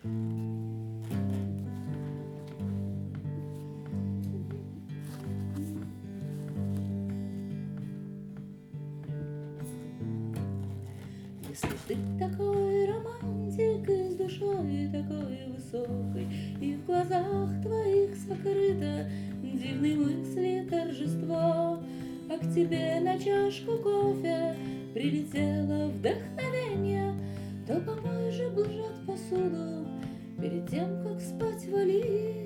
Если ты такой романтик и с душой такой высокой, и в глазах твоих сокрыто дивной мысли торжество, а к тебе на чашку кофе прилетело вдохновение, то помой же блажат посуду перед тем, как спать валить.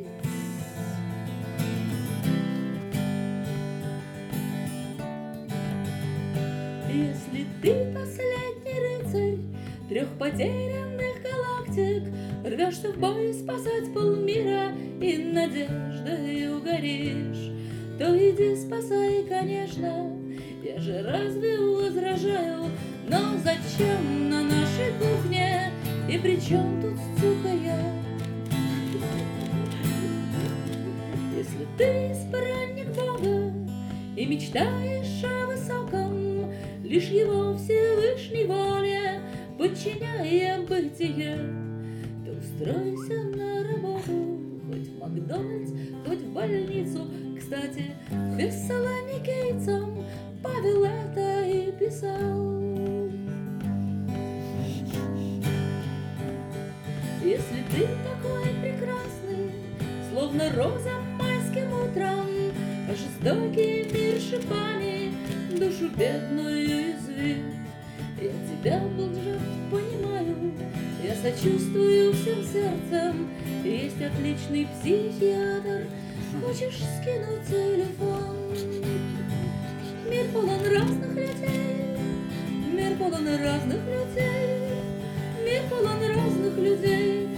Если ты последний рыцарь трех потерянных галактик, рвешься в бой спасать полмира и надеждой угоришь, то иди спасай, конечно, я же разве возражаю, но зачем на нашей кухне, и при чем тут сука я? Если ты избранник Бога и мечтаешь о высоком, лишь его Всевышней воле подчиняя бытие, то устройся на работу, хоть в Макдональдс, хоть в больницу. Кстати, фессалоникийцам Павел это и писал. Если ты такой прекрасный, словно роза майским утром, а жестокий мир шипами душу бедную извит, я тебя, Блджат, понимаю, я сочувствую всем сердцем. Есть отличный психиатр, хочешь скинуть телефон? Мир полон разных людей, мир полон разных людей, мир полон разных людей.